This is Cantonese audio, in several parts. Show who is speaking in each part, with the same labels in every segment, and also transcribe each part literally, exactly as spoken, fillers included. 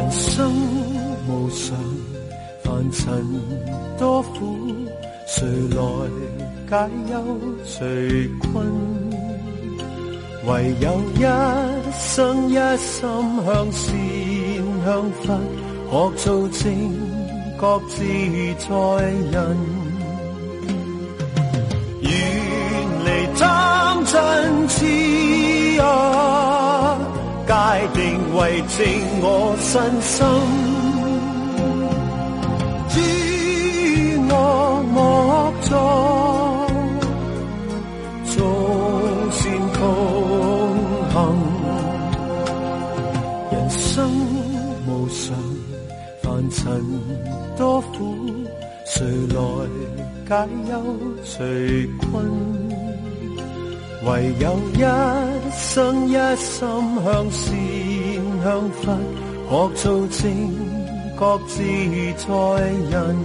Speaker 1: 人生無常，凡塵多苦，誰來解憂誰困？唯有一生一心向善向佛，學做正覺自在人，遠離貪嗔癡啊，界定為正我身心，諸惡莫作，眾善共行。人生無常，凡塵多苦，誰來解憂誰困？唯有一生一心向善向佛，學做正覺自在人，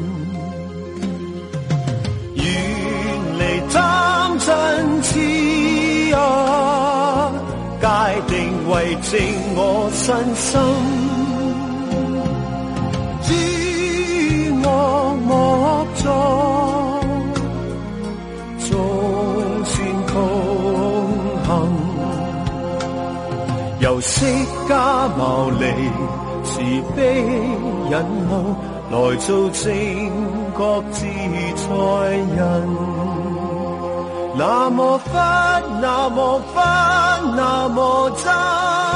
Speaker 1: 遠離貪嗔癡啊，界定為正我身心，諸惡莫作，眾善共行。由釋迦牟尼慈悲引路，來做正覺自在人。南無佛，南無佛，南無僧。